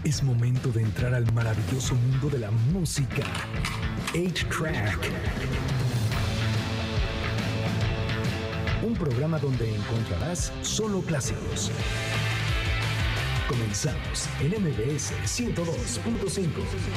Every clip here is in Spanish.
Es momento de entrar al maravilloso mundo de la música. 8-Track. Un programa donde encontrarás solo clásicos. Comenzamos en MBS 102.5.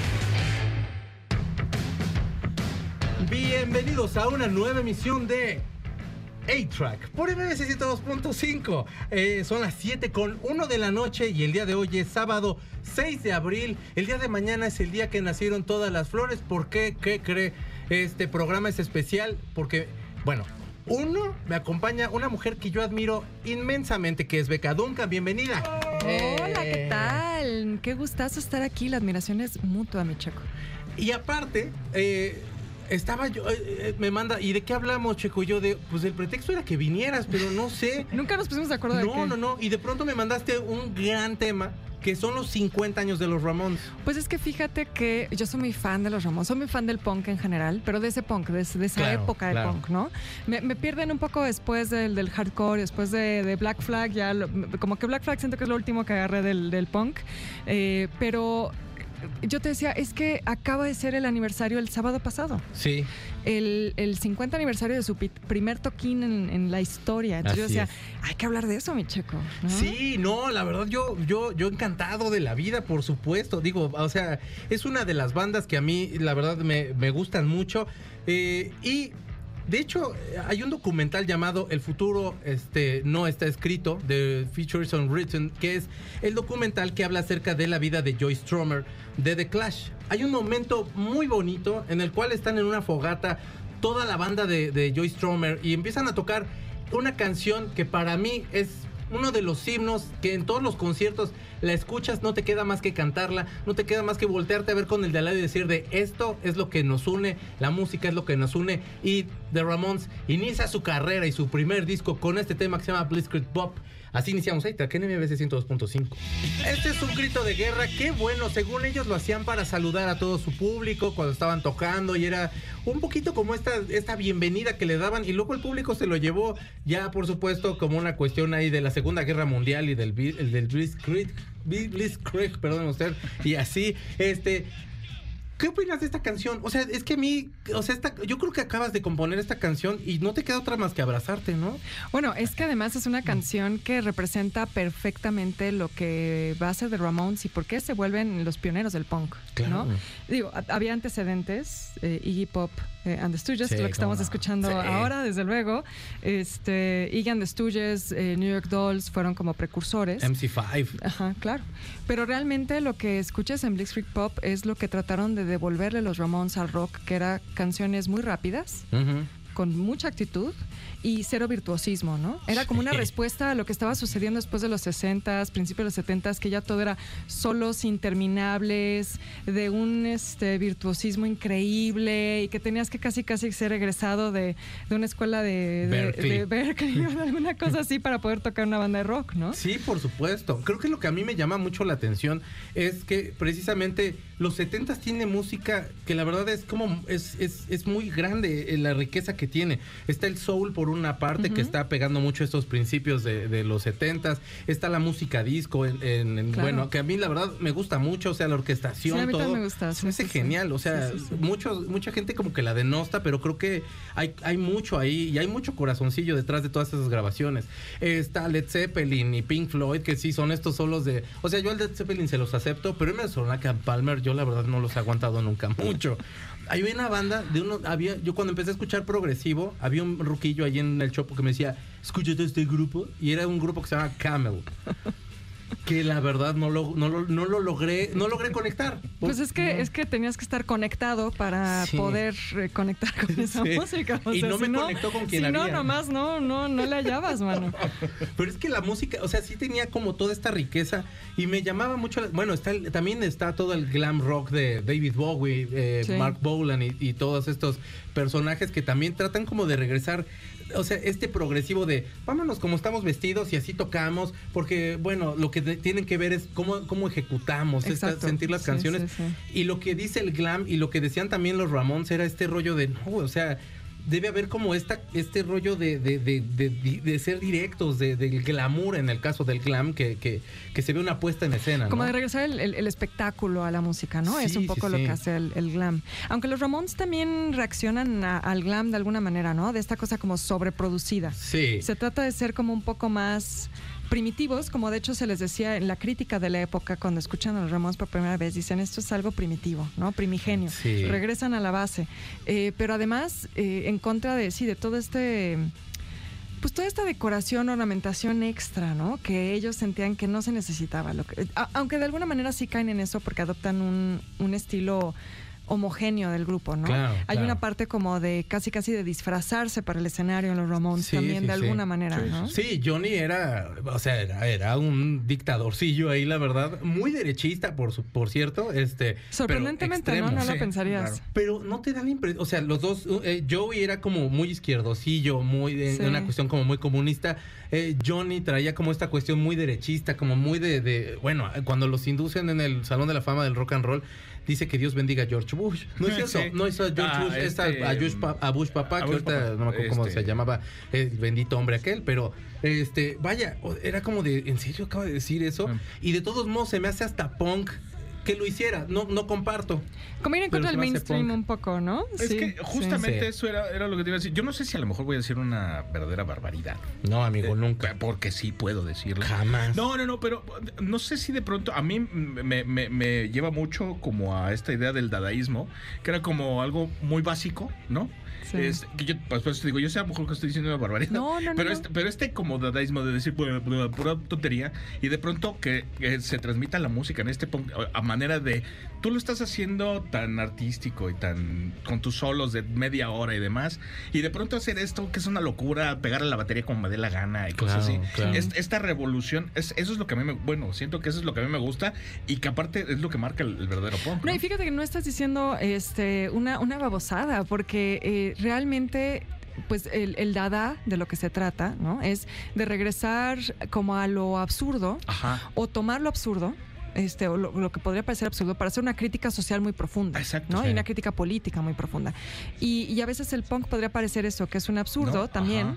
Bienvenidos a una nueva emisión de 8-Track por MBS 102.5. Son las 7:01 de la noche y el día de hoy es sábado 6 de abril. El día de mañana es el día que nacieron todas las flores. ¿Por qué? ¿Qué cree? Este programa es especial porque, bueno, me acompaña una mujer que yo admiro inmensamente, que es Beca Duncan. Bienvenida. Hola, ¿qué tal? Qué gustazo estar aquí. La admiración es mutua, mi Checo. Y aparte, estaba yo, me manda, ¿y de qué hablamos, Checo? Yo pues el pretexto era que vinieras, pero no sé. Nunca nos pusimos de acuerdo de qué. No. Y de pronto me mandaste un gran tema, que son los 50 años de los Ramones. Pues es que fíjate que yo soy muy fan de los Ramones, soy muy fan del punk en general, pero de ese punk, de esa época del punk, ¿no? Me pierden un poco después del hardcore, después de Black Flag, como que Black Flag siento que es lo último que agarré del punk, pero yo te decía, es que acaba de ser el aniversario el sábado pasado. Sí. El 50 aniversario de su primer toquín en la historia. Entonces Así yo decía, hay que hablar de eso, mi Checo, ¿no? Sí, no, la verdad yo encantado de la vida, por supuesto. Digo, o sea, es una de las bandas que a mí, la verdad, me gustan mucho. Y de hecho, hay un documental llamado El futuro no está escrito, de Futures Unwritten, que es el documental que habla acerca de la vida de Joey Strummer de The Clash. Hay un momento muy bonito en el cual están en una fogata toda la banda de Joey Strummer y empiezan a tocar una canción que para mí es uno de los himnos que en todos los conciertos la escuchas, no te queda más que cantarla, no te queda más que voltearte a ver con el de al lado y decir de esto es lo que nos une, la música es lo que nos une. Y The Ramones inicia su carrera y su primer disco con este tema que se llama Blitzkrieg Bop. Así iniciamos ahí, en MBS 102.5. Este es un grito de guerra, qué bueno, según ellos lo hacían para saludar a todo su público cuando estaban tocando y era un poquito como esta bienvenida que le daban y luego el público se lo llevó ya, por supuesto, como una cuestión ahí de la Segunda Guerra Mundial y del Blitzkrieg, perdón usted, y así, ¿qué opinas de esta canción? O sea, es que a mí, yo creo que acabas de componer esta canción y no te queda otra más que abrazarte, ¿no? Bueno, es que además es una canción que representa perfectamente lo que va a ser The Ramones y por qué se vuelven los pioneros del punk, claro. ¿no? Digo, había antecedentes, Iggy Pop and the Stooges, sí, lo que estamos escuchando ahora, desde luego. Iggy and the Stooges, New York Dolls fueron como precursores. MC5. Ajá, claro. Pero realmente lo que escuchas en Blitzkrieg Pop es lo que trataron de devolverle los Ramones al rock, que era canciones muy rápidas, con mucha actitud y cero virtuosismo, ¿no? Era como una respuesta a lo que estaba sucediendo después de los 60s, principios de los 70s, que ya todo era solos interminables, de un virtuosismo increíble y que tenías que casi ser egresado de una escuela de Berkeley o alguna cosa así para poder tocar una banda de rock, ¿no? Sí, por supuesto. Creo que lo que a mí me llama mucho la atención es que precisamente los 70s tiene música que la verdad es como es muy grande la riqueza que tiene. Está el soul por una parte, que está pegando mucho estos principios de los 70s. Está la música disco, claro. Bueno, que a mí la verdad me gusta mucho, o sea, la orquestación, sí, a mí todo. Me gusta, se me hace genial, o sea, mucha gente como que la denosta, pero creo que hay mucho ahí y hay mucho corazoncillo detrás de todas esas grabaciones. Está Led Zeppelin y Pink Floyd, que sí son estos solos de... O sea, yo al Led Zeppelin se los acepto, pero Emerson, Lake and Palmer, yo la verdad no los he aguantado nunca mucho. Hay una banda yo cuando empecé a escuchar progresivo, había un ruquillo ahí en el Chopo que me decía, escúchate este grupo, y era un grupo que se llama Camel. Que la verdad no lo logré conectar. Pues es que tenías que estar conectado para poder conectar con esa música. O sea, y no me conectó con quien había. Si no, nomás no le hallabas, mano. Pero es que la música, o sea, sí tenía como toda esta riqueza y me llamaba mucho. Bueno, también está todo el glam rock de David Bowie, Mark Bolan y todos estos personajes que también tratan como de regresar. O sea, progresivo de vámonos como estamos vestidos y así tocamos, porque bueno, lo que tienen que ver es cómo ejecutamos, sentir las canciones. Sí. Y lo que dice el glam y lo que decían también los Ramones era este rollo de no, o sea, debe haber como este rollo de ser directos, del glamour en el caso del glam, que se ve una puesta en escena, ¿no? Como de regresar el espectáculo a la música, ¿no? Sí, es un poco sí, lo sí. que hace el glam. Aunque los Ramones también reaccionan al glam de alguna manera, ¿no? De esta cosa como sobreproducida. Sí. Se trata de ser como un poco más primitivos, como de hecho se les decía en la crítica de la época cuando escuchan a los Ramones por primera vez, dicen esto es algo primitivo, ¿no? Primigenio. Sí. Regresan a la base. Pero además, en contra de todo pues toda esta decoración, ornamentación extra, ¿no? Que ellos sentían que no se necesitaba. Aunque de alguna manera sí caen en eso porque adoptan un estilo homogéneo del grupo, ¿no? Claro, Hay claro. una parte como de casi de disfrazarse para el escenario en los Ramones Sí, también sí, de sí. alguna manera, Sí, ¿no? Sí, Johnny era un dictadorcillo ahí, la verdad, muy derechista, por cierto, Sorprendentemente, pero ¿no? No extremo. lo sí, pensarías. claro. Pero no te da la impresión, o sea, los dos, Joey era como muy izquierdosillo, muy Sí. una cuestión como muy comunista. Johnny traía como esta cuestión muy derechista, como muy bueno, cuando los inducen en el Salón de la Fama del Rock and Roll, dice que Dios bendiga a George Bush. No es eso, Sí. no es a George Bush, es a Bush papá, a que Bush ahorita papá. no me acuerdo cómo se llamaba, el bendito hombre aquel, pero vaya, era como de, ¿en serio acaba de decir eso? Y de todos modos se me hace hasta punk que lo hiciera, no comparto. Como ir en Pero contra se del me hace mainstream punk. un poco, ¿no? Es Sí, que justamente sí. eso era lo que te iba a decir. Yo no sé si a lo mejor voy a decir una verdadera barbaridad. No, amigo, nunca. Porque sí puedo decirlo. Jamás. No, pero no sé si de pronto a mí me lleva mucho como a esta idea del dadaísmo, que era como algo muy básico, ¿no? Sí. Que yo, pues digo, yo sé a lo mejor que estoy diciendo una barbaridad. No. Pero este como dadaísmo de decir pura tontería y de pronto que se transmita la música en este a manera de tú lo estás haciendo tan artístico y tan con tus solos de media hora y demás y de pronto hacer esto que es una locura, pegar a la batería como me dé la gana y cosas Claro, así. claro. Esta revolución, eso es lo que a mí siento que eso es lo que a mí me gusta y que aparte es lo que marca el verdadero punk. No, ¿no? y fíjate que no estás diciendo una babosada, porque realmente pues el dada de lo que se trata, ¿no? Es de regresar como a lo absurdo Ajá. o tomar lo absurdo. O lo que podría parecer absurdo para hacer una crítica social muy profunda, Exacto, ¿no? sí. Y una crítica política muy profunda. Y a veces el punk podría parecer eso, que es un absurdo No, también,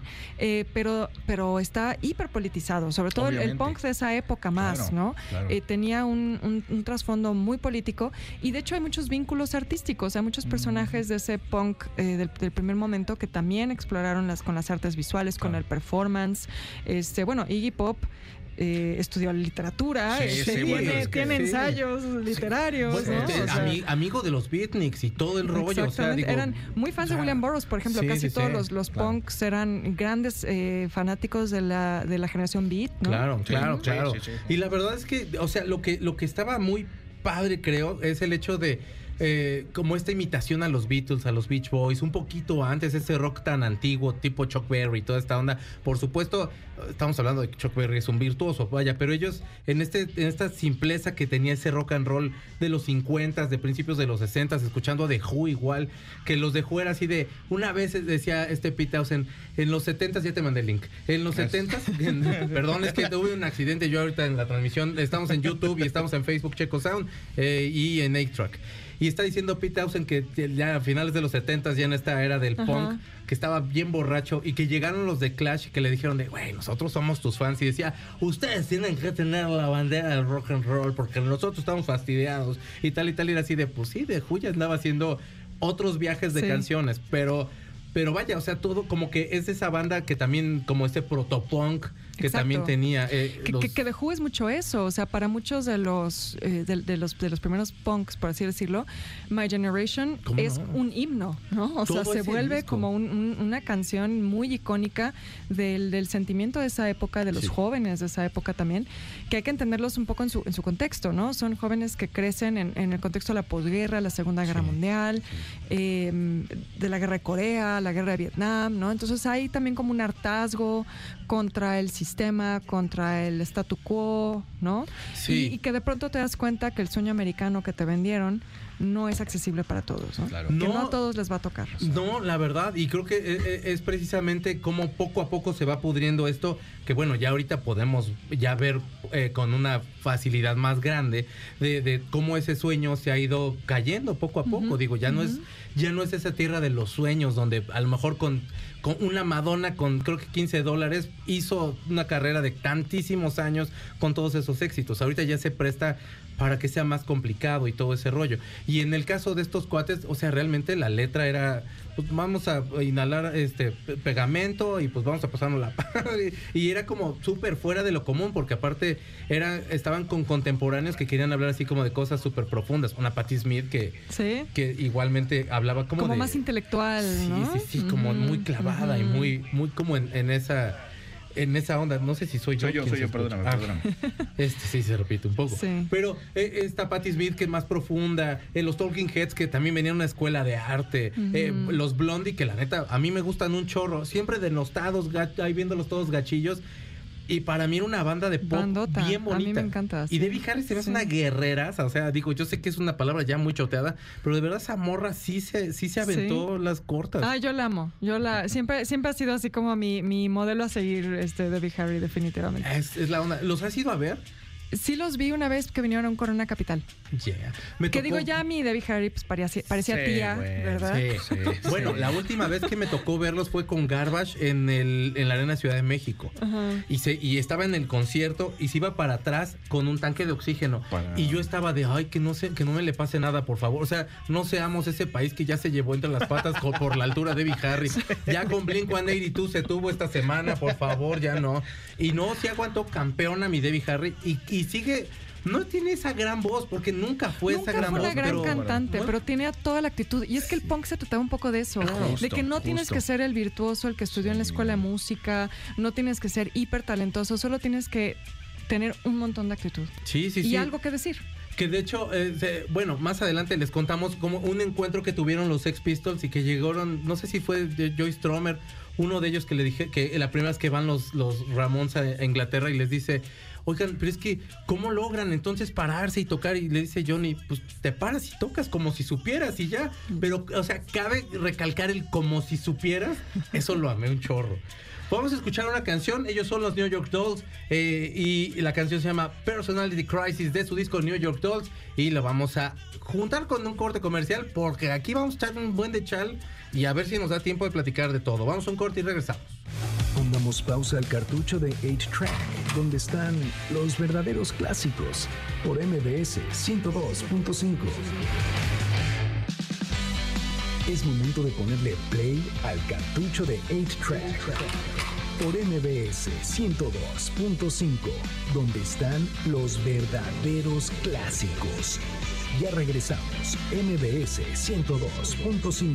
pero está hiperpolitizado, sobre todo el Obviamente. punk de esa época más, Claro, ¿no? claro. Tenía un trasfondo muy político y de hecho hay muchos vínculos artísticos, hay muchos personajes de ese punk del primer momento que también exploraron con las artes visuales, con el performance. Bueno, Iggy Pop estudió literatura, Sí, bueno, es que tiene sí. ensayos literarios, Bueno, ¿no? O sea, amigo de los beatniks y todo el rollo. O sea, exactamente. digo, Eran muy fans de William Burroughs, por ejemplo. sí, Casi sí, todos sí, los claro. punks eran grandes fanáticos de la generación beat, ¿no? Claro. Sí, sí. Y la verdad es que, o sea, lo que estaba muy padre, creo, es el hecho de como esta imitación a los Beatles, a los Beach Boys, un poquito antes, ese rock tan antiguo, tipo Chuck Berry, toda esta onda. Por supuesto, estamos hablando de que Chuck Berry es un virtuoso, vaya, pero ellos en esta simpleza que tenía ese rock and roll de los 50s, de principios de los 60s, escuchando a The Who igual, que los The Who era así de, una vez decía Pete Townshend, en los 70s, ya te mandé el link, en los 70s, perdón, es que tuve un accidente yo ahorita en la transmisión, estamos en YouTube y estamos en Facebook Checo Sound y en 8-Track. Y está diciendo Pete Townshend que ya a finales de los 70s, ya en esta era del punk, que estaba bien borracho y que llegaron los de Clash y que le dijeron de, güey, nosotros somos tus fans. Y decía, ustedes tienen que tener la bandera del rock and roll porque nosotros estamos fastidiados y tal. Y era así de, pues sí, de Who ya andaba haciendo otros viajes de canciones, pero vaya, o sea, todo como que es esa banda que también, como este protopunk que Exacto. también tenía. Que The Who es mucho eso, o sea, para muchos de los primeros punks, por así decirlo, My Generation es un himno, ¿no? O sea, Todo se ese vuelve disco. como una canción muy icónica del sentimiento de esa época, de los jóvenes de esa época también, que hay que entenderlos un poco en su contexto, ¿no? Son jóvenes que crecen en el contexto de la posguerra, la Segunda Guerra Mundial, de la Guerra de Corea, la Guerra de Vietnam, ¿no? Entonces hay también como un hartazgo contra el sistema, contra el statu quo, ¿no? Sí. Y que de pronto te das cuenta que el sueño americano que te vendieron no es accesible para todos, ¿no? Claro. Que No. no a todos les va a tocar. No, la verdad, y creo que es precisamente cómo poco a poco se va pudriendo esto, que bueno, ya ahorita podemos ya ver con una facilidad más grande de cómo ese sueño se ha ido cayendo poco a poco. Digo, ya no es esa tierra de los sueños donde a lo mejor con una Madonna con creo que $15 hizo una carrera de tantísimos años con todos esos éxitos. Ahorita ya se presta para que sea más complicado y todo ese rollo. Y en el caso de estos cuates, o sea, realmente la letra era, pues vamos a inhalar pegamento y pues vamos a pasarnos la padre. Y era como súper fuera de lo común, porque aparte estaban con contemporáneos que querían hablar así como de cosas súper profundas. Una Patti Smith ¿Sí? que igualmente hablaba como de... más intelectual, ¿no? Sí, como muy clavada y muy como en esa onda. No sé si soy yo. Soy yo, perdóname. Sí, se repite un poco. Sí. Pero esta Patti Smith que es más profunda, los Talking Heads que también venían a una escuela de arte, los Blondie que la neta a mí me gustan un chorro, siempre denostados, ahí viéndolos todos gachillos. Y para mí era una banda de pop Bandota. bien bonita. A mí me encanta. Y Debbie Harry se me hace una guerrera. O sea, digo, yo sé que es una palabra ya muy choteada, pero de verdad esa morra sí se aventó las cortas. Yo la amo. Siempre ha sido así como mi modelo a seguir, Debbie Harry, definitivamente. Es la onda. ¿Los has ido a ver? Sí los vi una vez que vinieron a un Corona Capital. Yeah. Que digo, ya mi Debbie Harry pues parecía Sí, tía, güey, ¿verdad? Sí. Bueno, la última vez que me tocó verlos fue con Garbage en la Arena Ciudad de México. Ajá. Y estaba en el concierto y se iba para atrás con un tanque de oxígeno. Y yo estaba de, ay, que no me le pase nada, por favor. O sea, no seamos ese país que ya se llevó entre las patas por la altura de Debbie Harry. Ya con Blink-182 se tuvo esta semana, por favor, ya no. Y no, sí aguantó campeona mi Debbie Harry y sigue... No tiene esa gran voz, porque nunca fue esa gran voz. Nunca fue una gran cantante, bueno, pero tenía toda la actitud. Y es que el punk se trataba un poco de eso. De que no tienes que ser el virtuoso, el que estudió en la escuela de música, no tienes que ser hiper talentoso, solo tienes que tener un montón de actitud. Sí. Y algo que decir. Que de hecho, bueno, más adelante les contamos como un encuentro que tuvieron los Sex Pistols y que llegaron, no sé si fue de Joy Stromer, uno de ellos que le dije que la primera vez que van los Ramones a Inglaterra y les dice, oigan, pero es que, ¿cómo logran entonces pararse y tocar? Y le dice Johnny, pues te paras y tocas como si supieras y ya. Pero, o sea, cabe recalcar el como si supieras, eso lo amé un chorro. Vamos a escuchar una canción, ellos son los New York Dolls y la canción se llama Personality Crisis de su disco New York Dolls y lo vamos a juntar con un corte comercial porque aquí vamos a echar un buen de chal y a ver si nos da tiempo de platicar de todo. Vamos a un corte y regresamos. Pongamos pausa al cartucho de 8-Track, donde están los verdaderos clásicos por MBS 102.5. Es momento de ponerle play al cartucho de 8-Track por MBS 102.5, donde están los verdaderos clásicos. Ya regresamos, MBS 102.5.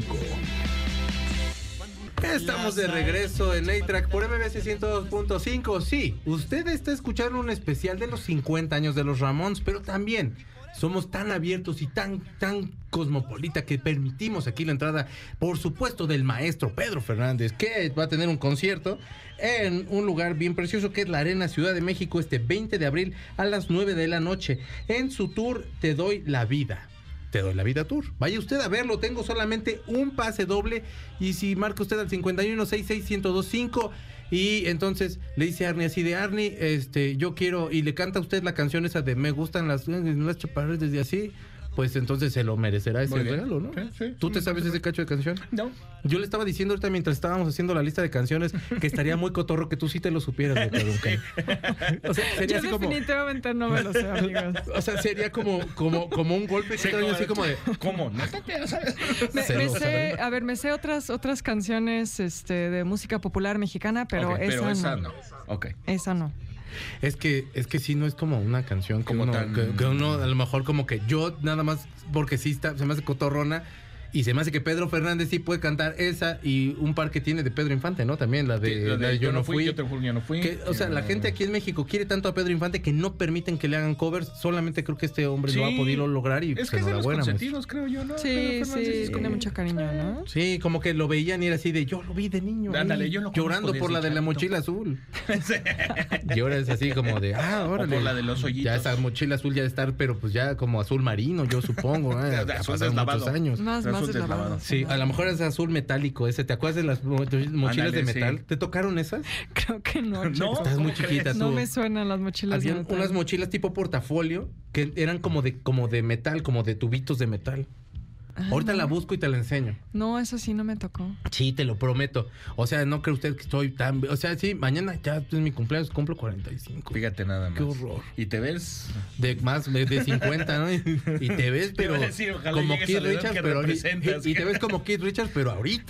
Estamos de regreso en A-Track por MBS 102.5. Sí, usted está escuchando un especial de los 50 años de los Ramones, pero también somos tan abiertos y tan cosmopolita que permitimos aquí la entrada, por supuesto, del maestro Pedro Fernández, que va a tener un concierto en un lugar bien precioso que es la Arena Ciudad de México este 20 de abril a las 9 de la noche. En su tour Te Doy la Vida. Te Doy la Vida Tour. Vaya usted a verlo, tengo solamente un pase doble y si marca usted al 51661025 y entonces le dice a Arnie así de Arnie, yo quiero, y le canta a usted la canción esa de me gustan las chaparras desde así, pues entonces se lo merecerá ese regalo, ¿no? Sí. ¿Tú te sabes ese cacho de canción? No. Yo le estaba diciendo ahorita mientras estábamos haciendo la lista de canciones que estaría muy cotorro que tú sí te lo supieras, Pedro. O sea, sería Yo así definitivamente no me lo sé, amigos. O sea, sería como un golpe extraño, así como de... ¿Cómo? No te sabes. Me sé otras canciones de música popular mexicana, pero, Okay, esa no. Ok. Esa no. Es que sí no es como una canción que Como uno, tan- que uno a lo mejor como que yo nada más porque sí se me hace cotorrona Y se me hace que Pedro Fernández sí puede cantar esa y un par que tiene de Pedro Infante, ¿no? También la de Yo no fui. Yo te juro, yo no fui. Que, o sea, la gente aquí en México quiere tanto a Pedro Infante que no permiten que le hagan covers. Solamente creo que este hombre lo ha podido lograr y es que es de los enhorabuena. consentidos, creo yo, ¿no? Sí, tiene mucho cariño, ¿no? Sí, como que lo veían y era así de yo lo vi de niño. Ándale, yo lo llorando por la de la mochila azul. Y ahora es así como de, órale. O por la de los hoyitos. Ya esa mochila azul ya está, pero pues ya como azul marino, yo supongo. Pasaron muchos años. Más deslavado. Sí, a lo mejor es azul metálico ese. ¿Te acuerdas de las mochilas de metal? ¿Te tocaron esas? Creo que no. Estás muy chiquita tú. No me suenan las mochilas de metal. Habían unas mochilas tipo portafolio que eran como de metal, como de tubitos de metal. Ahorita la busco y te la enseño. No, eso sí no me tocó. Sí, te lo prometo. O sea, no cree usted que estoy tan... O sea, sí, mañana ya es mi cumpleaños, cumplo 45. Fíjate nada más. Qué horror. Y te ves... De 50, ¿no? Y te ves, pero... Te decir, como Keith Richards, pero... Y te ves como Keith Richards, pero ahorita.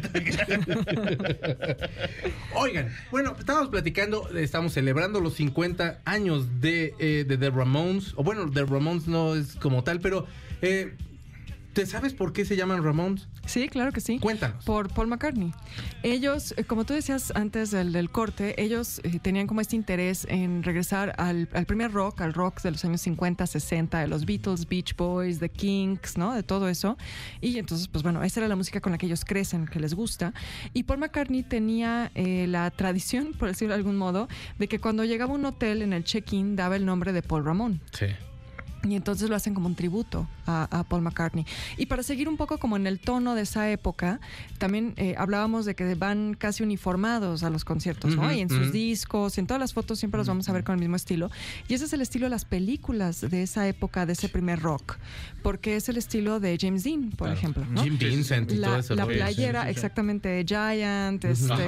Oigan, bueno, estábamos platicando, estamos celebrando los 50 años de The Ramones. O bueno, The Ramones no es como tal, pero... ¿Te sabes por qué se llaman Ramones? Sí, claro que sí. Cuéntanos. Por Paul McCartney. Ellos, como tú decías antes del corte, ellos tenían como este interés en regresar al primer rock, al rock de los años 50, 60, de los Beatles, Beach Boys, The Kinks, ¿no? De todo eso. Y entonces, pues bueno, esa era la música con la que ellos crecen, que les gusta. Y Paul McCartney tenía la tradición, por decirlo de algún modo, de que cuando llegaba a un hotel en el check-in daba el nombre de Paul Ramón. Sí. Y entonces lo hacen como un tributo a Paul McCartney. Y para seguir un poco como en el tono de esa época, también hablábamos de que van casi uniformados a los conciertos, ¿no? Y en sus discos, en todas las fotos siempre los vamos a ver con el mismo estilo. Y ese es el estilo de las películas de esa época, de ese primer rock. Porque es el estilo de James Dean, por ejemplo, ¿no? Jim Vincent y todo eso. La playera, exactamente, de Giant,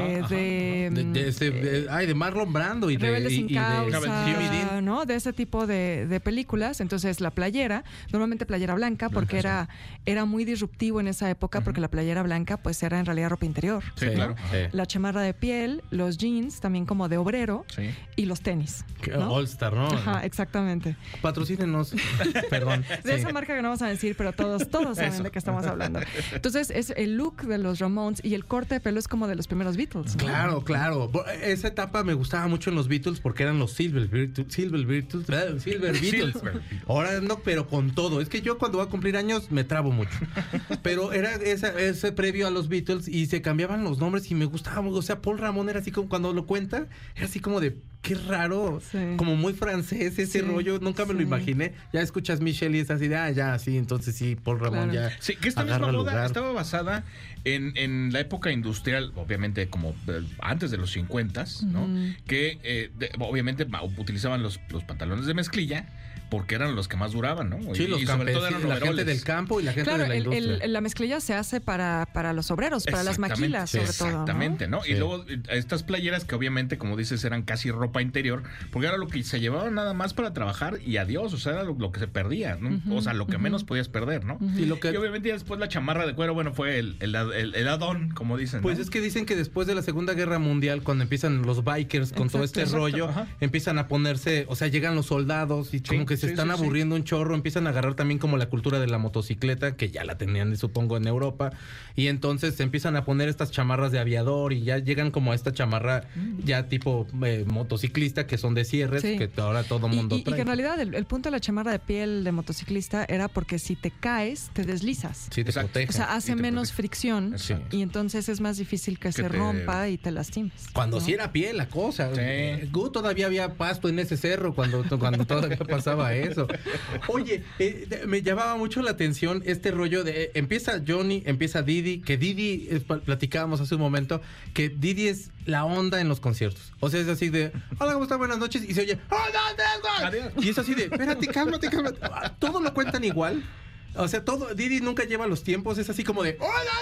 de Marlon Brando y Rebeldes sin de Causa, Jimmy Dean, ¿no? De ese tipo de películas. Entonces la playera, normalmente playera blanca, porque era muy disruptivo en esa época, porque la playera blanca pues era en realidad ropa interior. Sí, ¿no? claro. Sí. La chamarra de piel, los jeans también como de obrero, Sí. y los tenis, ¿no? All Star, ¿no? Ajá, exactamente. Patrocínenos. Perdón. De esa marca que no vamos a decir, pero todos saben de qué estamos hablando. Entonces es el look de los Ramones y el corte de pelo es como de los primeros Beatles, ¿no? Claro. Esa etapa me gustaba mucho en los Beatles porque eran los Silver Beatles. Ahora no, pero con todo. Es que yo cuando voy a cumplir años me trabo mucho. Pero era ese previo a los Beatles y se cambiaban los nombres y me gustaba. O sea, Paul Ramón era así como, cuando lo cuenta, era así como de, qué raro. Sí. Como muy francés ese rollo. Nunca me lo imaginé. Ya escuchas Michelle y es así de, ya, sí. Entonces sí, Paul Ramón Claro. ya Sí, que esta agarra misma moda lugar. estaba basada en la época industrial, obviamente como antes de los 50s, ¿no? Que obviamente utilizaban los pantalones de mezclilla porque eran los que más duraban, ¿no? Sí, los sobre todo eran campesinos, la gente overoles. del campo y la gente Claro, de la industria. la mezclilla se hace para los obreros, para las Exactamente, maquilas, sobre todo, ¿no? Exactamente, ¿no? Sí. Y luego estas playeras que obviamente, como dices, eran casi ropa interior, porque era lo que se llevaban nada más para trabajar y adiós, o sea, era lo que se perdía, ¿no? O sea, lo que menos podías perder, ¿no? Y lo que Y obviamente ya después la chamarra de cuero, bueno, fue el add-on, como dicen, Pues ¿no? es que dicen que después de la Segunda Guerra Mundial, cuando empiezan los bikers con todo este Exacto, rollo, ajá. empiezan a ponerse, o sea, llegan los soldados y como que se están sí. aburriendo un chorro, empiezan a agarrar también como la cultura de la motocicleta, que ya la tenían, supongo, en Europa, y entonces se empiezan a poner estas chamarras de aviador y ya llegan como a esta chamarra ya tipo motociclista, que son de cierres, Sí. que ahora todo mundo Y trae. que en realidad el punto de la chamarra de piel de motociclista era porque si te caes, te deslizas. Sí, te Exacto. protege. O sea, hace Y te menos protege. fricción Exacto. y entonces es más difícil que se te- rompa y te lastimes. Cuando ¿no? sí era piel la cosa. Sí. Todavía había pasto en ese cerro cuando todavía pasaba eso. Oye, me llamaba mucho la atención este rollo de empieza Johnny, empieza Didi, que Didi, platicábamos hace un momento, que Didi es la onda en los conciertos. O sea, es así de, hola, ¿cómo están? Buenas noches. Y se oye, ¡hola, Adiós. y es así de, espérate, cálmate. Todo lo cuentan igual. O sea, Didi nunca lleva los tiempos, es así como de...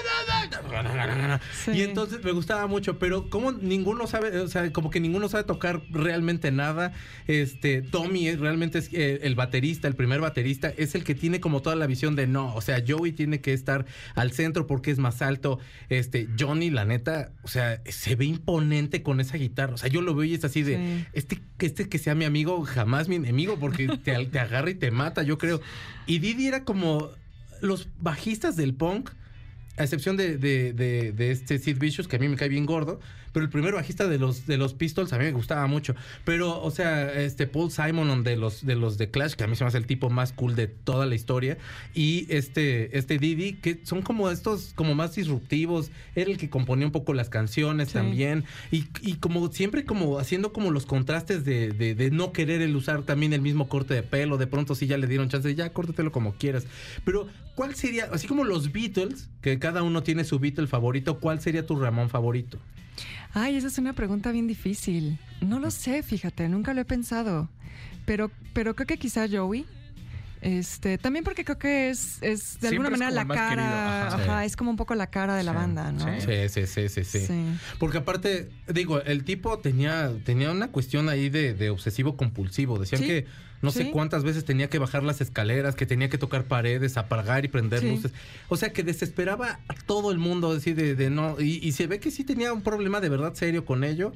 Sí. Y entonces me gustaba mucho, pero como ninguno sabe, o sea, como que ninguno sabe tocar realmente nada. Tommy realmente es el baterista, el primer baterista, es el que tiene como toda la visión de no, o sea, Joey tiene que estar al centro porque es más alto. Johnny, la neta, o sea, se ve imponente con esa guitarra. O sea, yo lo veo y es así de, este que sea mi amigo, jamás mi enemigo, porque te agarra y te mata, yo creo. Y Didi era como los bajistas del punk, a excepción de este Sid Vicious, que a mí me cae bien gordo, pero el primer bajista de los Pistols a mí me gustaba mucho. Pero, o sea, Paul Simon de los de Clash, que a mí se me hace el tipo más cool de toda la historia, y este Didi, que son como estos, como más disruptivos. Era el que componía un poco las canciones también, y como siempre como haciendo como los contrastes de no querer el usar también el mismo corte de pelo. De pronto sí ya le dieron chance de ya córtatelo como quieras. Pero ¿cuál sería, así como los Beatles, que cada uno tiene su Beatle favorito, cuál sería tu Ramón favorito? Ay, esa es una pregunta bien difícil. No lo sé, fíjate, nunca lo he pensado. Pero creo que quizá Joey. También porque creo que es de alguna manera la cara, ajá, es como un poco la cara de la banda, ¿no? Sí. Porque aparte, digo, el tipo tenía una cuestión ahí de obsesivo compulsivo. Decían que no sé cuántas veces tenía que bajar las escaleras, que tenía que tocar paredes, apagar y prender luces. O sea, que desesperaba a todo el mundo, decir de no. Y se ve que sí tenía un problema de verdad serio con ello.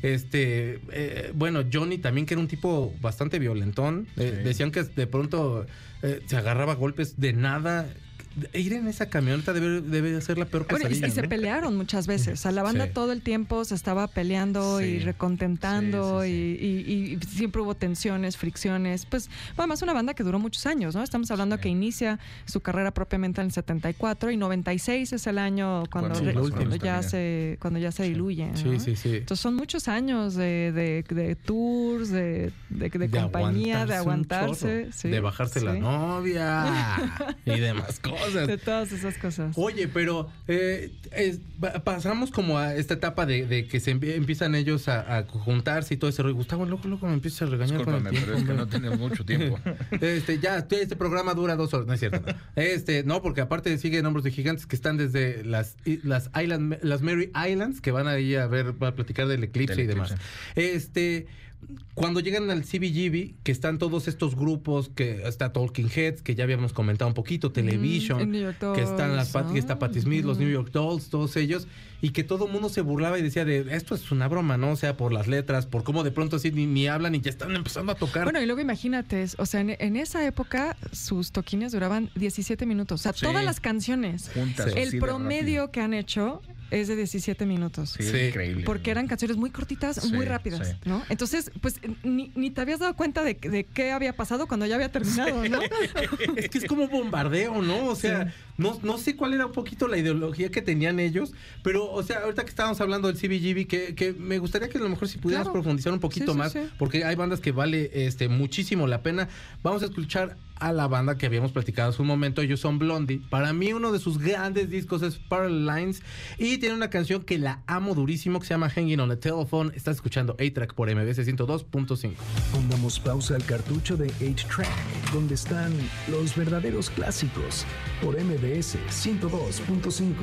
Bueno, Johnny también, que era un tipo bastante violentón. Decían que de pronto se agarraba a golpes de nada. Ir en esa camioneta debe ser la peor pesadilla. Bueno, y se pelearon muchas veces. O sea, la banda todo el tiempo se estaba peleando y recontentando y siempre hubo tensiones, fricciones. Pues, además una banda que duró muchos años, ¿no? Estamos hablando que inicia su carrera propiamente en el 74 y 96 es el año cuando ya se diluye, ¿no? Sí. Entonces son muchos años de tours, de compañía, de aguantarse. De bajarse la novia y demás cosas. De todas esas cosas. Oye, pero pasamos como a esta etapa de que se empiezan ellos a juntarse y todo ese rollo. Gustavo, loco, me empiezas a regañar. Discúlpame, con el tiempo, pero es que no tenemos mucho tiempo. Este programa dura 2 horas, no es cierto. No, porque aparte siguen Hombros de Gigantes que están desde las Mary Islands, que van ahí a platicar del eclipse y demás. Cuando llegan al CBGB, que están todos estos grupos, que está Talking Heads, que ya habíamos comentado un poquito, Television, que están que está Patti Smith, los New York Dolls, todos ellos, y que todo el mundo se burlaba y decía esto es una broma, ¿no? O sea, por las letras, por cómo de pronto así ni hablan y ya están empezando a tocar. Bueno, y luego imagínate, o sea, en esa época sus toquines duraban 17 minutos. O sea, todas las canciones, juntas, el promedio que han hecho es de 17 minutos. Sí, increíble. Porque eran canciones muy cortitas, muy rápidas, ¿no? Entonces, pues, ni te habías dado cuenta de qué había pasado cuando ya había terminado, ¿no? Es que es como bombardeo, ¿no? O sea, no sé cuál era un poquito la ideología que tenían ellos, pero, o sea, ahorita que estábamos hablando del CBGB, que me gustaría que a lo mejor si pudiéramos profundizar un poquito más, porque hay bandas que vale muchísimo la pena. Vamos a escuchar a la banda que habíamos platicado hace un momento. Ellos son Blondie. Para mí uno de sus grandes discos es Parallel Lines y tiene una canción que la amo durísimo que se llama Hanging on the Telephone. Estás escuchando 8-Track por MBS 102.5. Pongamos pausa al cartucho de 8-Track, donde están los verdaderos clásicos por MBS 102.5.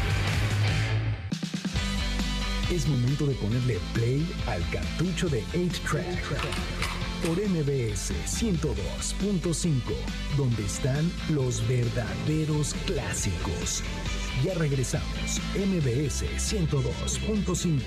Es momento de ponerle play al cartucho de 8-Track por MBS 102.5, donde están los verdaderos clásicos. Ya regresamos, MBS 102.5.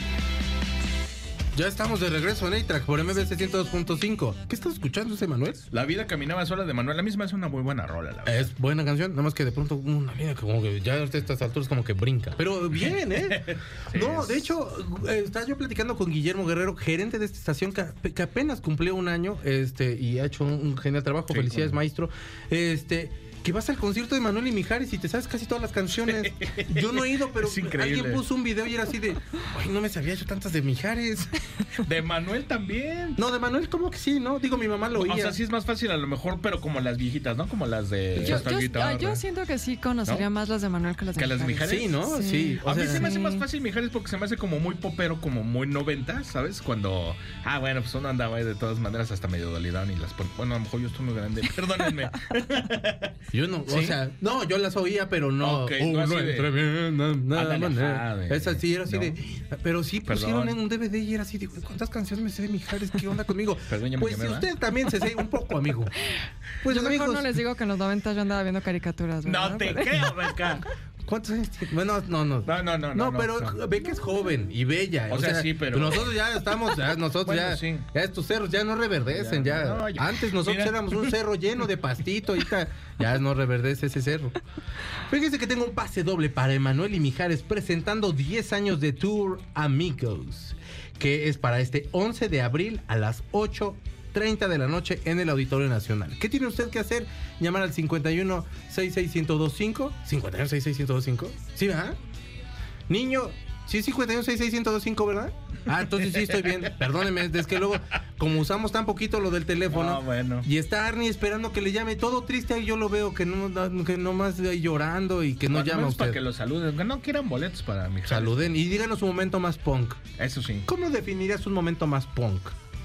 Ya estamos de regreso en 8-Track por MBS 102.5. ¿Qué estás escuchando, Manuel? La vida caminaba sola de Manuel. La misma es una muy buena rola, la verdad. Es buena canción, nada más que de pronto una vida como que ya a estas alturas como que brinca. Pero bien, ¿eh? No, de hecho, estaba yo platicando con Guillermo Guerrero, gerente de esta estación que apenas cumplió un año y ha hecho un genial trabajo. Felicidades, maestro. Que vas al concierto de Manuel y Mijares y te sabes casi todas las canciones. Yo no he ido, pero alguien puso un video y era así de, ay, no me sabía yo tantas de Mijares. De Manuel también. No, de Manuel como que sí, ¿no? Digo, mi mamá lo oía. O sea, sí es más fácil a lo mejor, pero como las viejitas, ¿no? Como las de... Yo siento que sí conocería más las de Manuel que las de Mijares. Sí, ¿no? Sí. A mí se me hace más fácil Mijares porque se me hace como muy popero, como muy 90, ¿sabes? Cuando, bueno, pues uno andaba de todas maneras hasta medio dolidón y las... Bueno, a lo mejor yo estoy muy grande, perdónenme. Yo no, ¿sí? O sea, no, yo las oía, pero no. No entré bien, nada manera. Esa sí era así de. Pero sí pusieron en un DVD y era así de, ¿cuántas canciones me sé de Mijares? ¿Qué onda conmigo? Pues si usted también se sé un poco, amigo. Pues yo mejor no les digo que en los 90 yo andaba viendo caricaturas, ¿verdad? No te creo, Beca. ¿Cuántos años tiene? Bueno, no. No, pero ve que es joven y bella. O sea, sí, pero... Nosotros ya estamos, nosotros bueno, ya... Sí. Ya estos cerros ya no reverdecen, ya. No, ya. Antes nosotros éramos un cerro lleno de pastito, ahorita ya no reverdece ese cerro. Fíjense que tengo un pase doble para Emanuel y Mijares presentando 10 años de Tour Amigos, que es para este 11 de abril a las 8:30 de la noche en el Auditorio Nacional. ¿Qué tiene usted que hacer? Llamar al 51-66-1025. ¿51-66-1025? ¿Sí, verdad? Niño, sí es 51-66-1025, ¿verdad? Entonces sí estoy bien. Perdóneme, es que luego, como usamos tan poquito lo del teléfono, bueno. y está Arnie esperando que le llame, todo triste, ahí yo lo veo que no más llorando y que no llama a usted. Para que lo saluden, que no quieran boletos para mi Saluden y díganos su momento más punk. Eso sí. ¿Cómo definirías un momento más punk?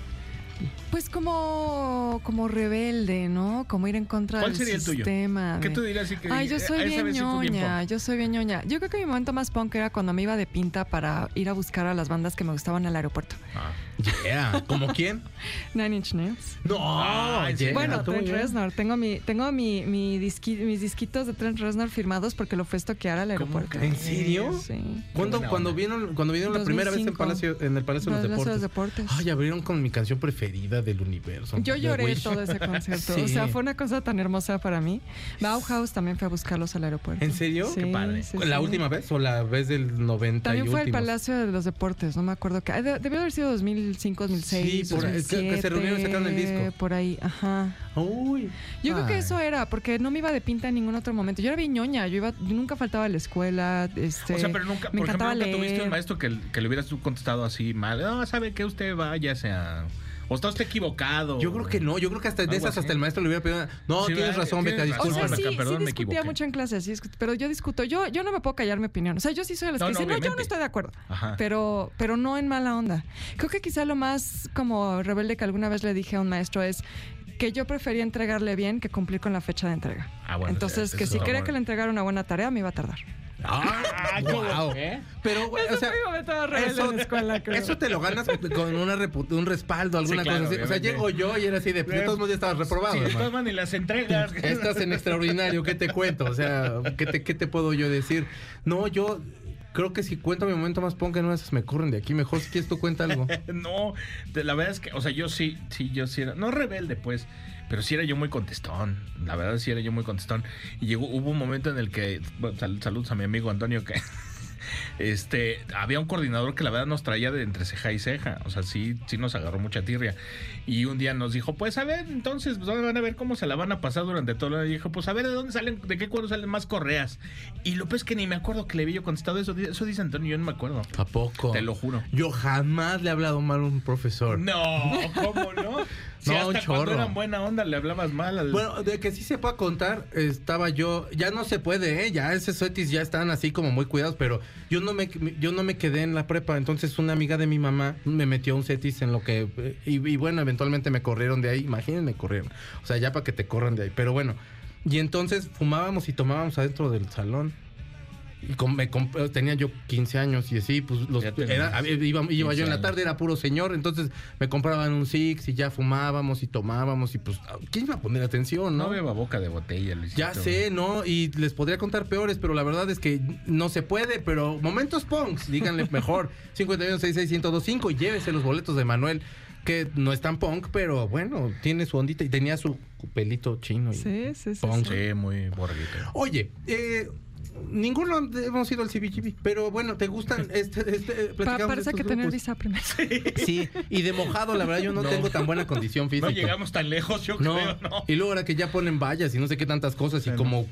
Pues como rebelde, ¿no? Como ir en contra del sistema. ¿Qué tú dirías? Así que yo soy bien ñoña, Yo creo que mi momento más punk era cuando me iba de pinta para ir a buscar a las bandas que me gustaban al aeropuerto. Yeah. ¿Como quién? Nine Inch Nails. No, yeah. Bueno, Trent Reznor. Tengo mis disquitos de Trent Reznor firmados porque lo fue a estoquear al aeropuerto. ¿En serio? Sí. Cuando vieron la primera vez en el Palacio de los Deportes? Ay, abrieron con mi canción preferida del universo. Yo lloré todo ese concierto. Sí. O sea, fue una cosa tan hermosa para mí. Bauhaus también fue a buscarlos al aeropuerto. ¿En serio? Sí, qué padre. Sí, ¿La última vez o la vez del 90 también y fue últimos? el Palacio de los Deportes, no me acuerdo qué. Debió haber sido 2005, 2006, sí, por 2007, que se reunieron y sacaron el disco. Por ahí, ajá. Uy. Yo creo que eso era, porque no me iba de pinta en ningún otro momento. Yo era bien ñoña, yo nunca faltaba a la escuela. O sea, pero nunca, me por ejemplo, leer. nunca tuviste un maestro que le hubieras tú contestado así mal. No, ¿sabe qué? Usted váyase a... O está usted equivocado. Yo creo que no. Yo creo que hasta de esas hasta el maestro le hubiera pedido. No, sí, tienes razón, Beca, disculpa. O sea, sí, perdón, sí discutía mucho en clase, pero yo discuto. Yo no me puedo callar mi opinión. O sea, yo sí soy de las que dicen, no, yo no estoy de acuerdo. Ajá. Pero no en mala onda. Creo que quizá lo más como rebelde que alguna vez le dije a un maestro es que yo prefería entregarle bien que cumplir con la fecha de entrega. Bueno, entonces, que si quería que le entregara una buena tarea, me iba a tardar. Wow. Pero, o sea, eso te lo ganas con un respaldo, alguna cosa así. O sea, llego yo y era así de todos modos ya estabas reprobado. Sí, de todas maneras, ni las entregas. Estás en extraordinario, ¿qué te cuento? O sea, ¿qué te puedo yo decir? No, yo creo que si cuento mi momento más punk, no esas me corren de aquí. Mejor si quieres tú cuenta algo. No, la verdad es que, o sea, yo sí era, no rebelde, pues, pero sí era yo muy contestón. La verdad sí era yo muy contestón. Y hubo un momento en el que, bueno, saludos a mi amigo Antonio, que había un coordinador que la verdad nos traía de entre ceja y ceja. O sea, sí nos agarró mucha tirria. Y un día nos dijo, pues a ver, entonces van a ver cómo se la van a pasar durante todo el año. Y dijo, pues a ver de qué cuadro salen más correas. Y lo peor es que ni me acuerdo que le había yo contestado eso. Eso dice Antonio, yo no me acuerdo. ¿A poco? Te lo juro. Yo jamás le he hablado mal a un profesor. No, ¿cómo no? Si no, hasta un chorro. Cuando eran buena onda le hablabas mal. Bueno, de que sí se pueda contar, estaba yo, ya no se puede, ya esos cetis ya están así como muy cuidados, pero yo no me quedé en la prepa, entonces una amiga de mi mamá me metió un cetis en lo que, y bueno, eventualmente me corrieron de ahí, imagínense, me corrieron, o sea, ya para que te corran de ahí, pero bueno, y entonces fumábamos y tomábamos adentro del salón. Y tenía yo 15 años y así, pues iba yo en la tarde, era puro señor, entonces me compraban un Six y ya fumábamos y tomábamos y pues, ¿quién iba a poner atención, no? No beba boca de botella, Luisito. Ya sé, ¿no? Y les podría contar peores, pero la verdad es que no se puede, pero momentos punks, díganle mejor, 51-66-1025 y llévese los boletos de Manuel, que no es tan punk, pero bueno, tiene su ondita y tenía su pelito chino. Sí. Punk. Sí, muy borreguito. Oye, ninguno hemos ido al CBGB, pero bueno, ¿te gustan? Parece que tener visa primero. Sí, y de mojado, la verdad, yo no tengo tan buena condición física. No llegamos tan lejos, yo creo, ¿no? Y luego ahora que ya ponen vallas y no sé qué tantas cosas y como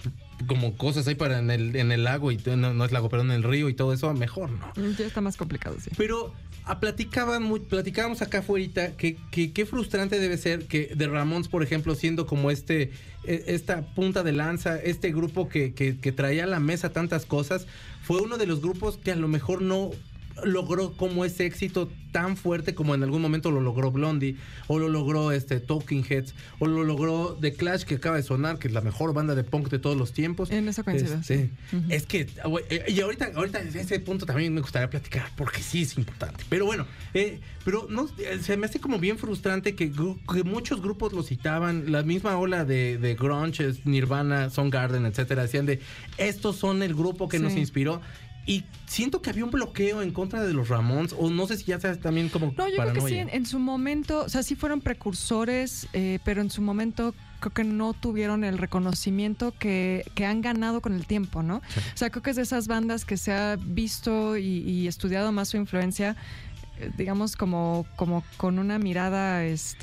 cosas ahí para en el lago, y no es lago, pero en el río y todo eso, mejor, ¿no? Ya está más complicado, sí. Pero platicábamos acá afuera que qué frustrante debe ser que The Ramones, por ejemplo, siendo como esta punta de lanza, este grupo que traía a la mesa tantas cosas, fue uno de los grupos que a lo mejor no logró como ese éxito tan fuerte como en algún momento lo logró Blondie, o lo logró Talking Heads, o lo logró The Clash, que acaba de sonar, que es la mejor banda de punk de todos los tiempos. En eso coincido. Sí. Es que, y ahorita desde ese punto también me gustaría platicar, porque sí es importante. Pero bueno, pero no, se me hace como bien frustrante que muchos grupos lo citaban, la misma ola de grunge, Nirvana, Soundgarden, etcétera, decían de, estos son el grupo que nos inspiró. Y siento que había un bloqueo en contra de los Ramones, o no sé si ya sea también como No, yo paranoia. creo que sí, en su momento, o sea, sí fueron precursores, pero en su momento creo que no tuvieron el reconocimiento que han ganado con el tiempo, ¿no? Sí. O sea, creo que es de esas bandas que se ha visto y estudiado más su influencia, digamos, como con una mirada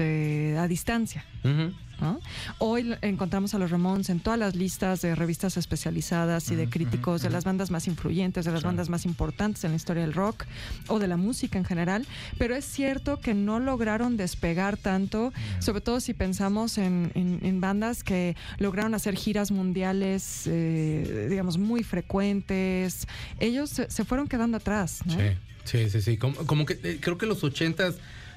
a distancia. Uh-huh. ¿No? Hoy encontramos a los Ramones en todas las listas de revistas especializadas y de críticos de las bandas más influyentes, de las bandas más importantes en la historia del rock o de la música en general, pero es cierto que no lograron despegar tanto, sobre todo si pensamos en bandas que lograron hacer giras mundiales, digamos, muy frecuentes. Ellos se fueron quedando atrás, ¿no? Sí. Como que creo que los 80s